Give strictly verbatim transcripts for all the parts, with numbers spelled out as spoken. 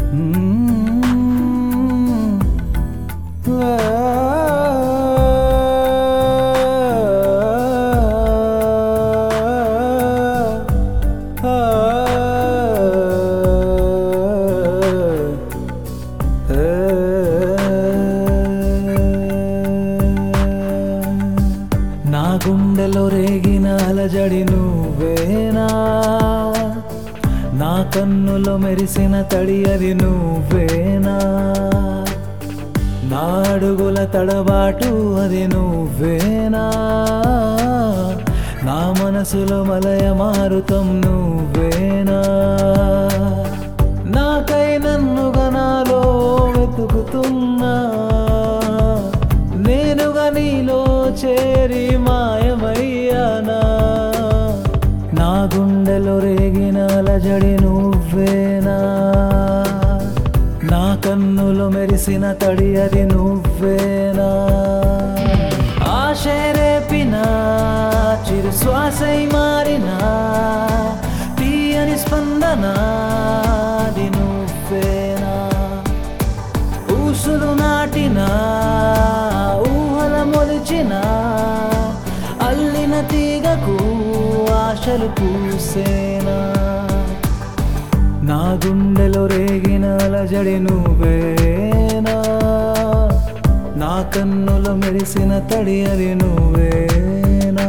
నా గుండెలో రేగిన అలజడి నువ్వేనా, నా కన్నులో మెరిసిన తడి అది నువ్వేనా, నా అడుగుల తడబాటు అది నువ్వేనా, నా మనసులో మలయ మారుతం నువ్వేనా, నాకై నన్నుగా నాలో వెతుకుతున్నా, నేనుగా నీలో చేరి మాయమయ్యానా, నా గుండెలో రేగిన అలజడి నువ్వేనా, నా కన్నులో మెరిసిన తడి అది నువ్వేనా, ఆశే రేపిన చిరు శ్వాసై మారిన తీయని స్పందన అది నువ్వేనా, ఊసులు నాటిన ఊహల మొలిచిన అల్లిన తీగకు ఆశలు పూసేనా, నా గుండెలో రేగిన అలజడి నువ్వేనా, నా కన్నులో మెరిసిన తడి అది నువ్వేనా.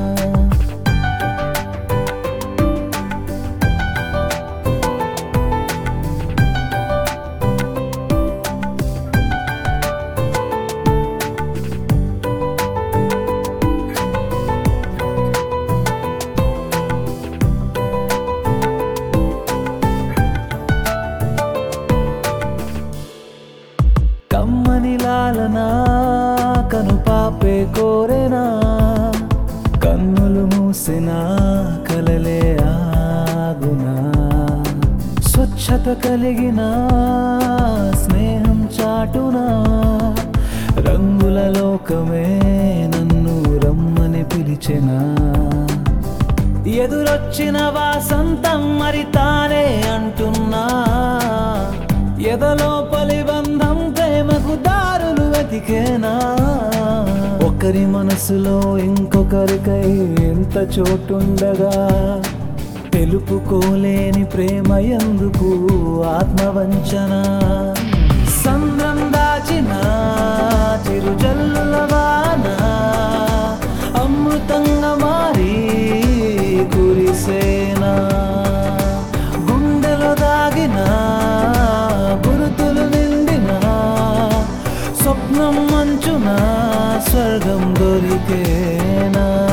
కమ్మని లాలనా కను పాపే కోరేనా, కన్నులు మూసిన కలలే ఆగునా, స్వచ్ఛత కలిగిన స్నేహం చాటునా, రంగుల లోకమే నన్ను రమ్మని పిలిచెనా, ఎదురొచ్చిన వాసంతం మరి తానే అంటున్నా, ఎదలోపలి బంధం ప్రేమకు దారులు వెతికేనా, ఒకరి మనసులో ఇంకొకరికై ఎంత చోటుండగా తెలుపుకోలేని ప్రేమ ఎందుకు ఆత్మవంచన, సంద్రం దాచిన చిరుజల్లుల వాన అమృతంగా మారి కురిసేనా, గుండెలో దాగిన గురుతులు నిండిన స్వప్నం మంచున స్వర్గం దొరికేనా.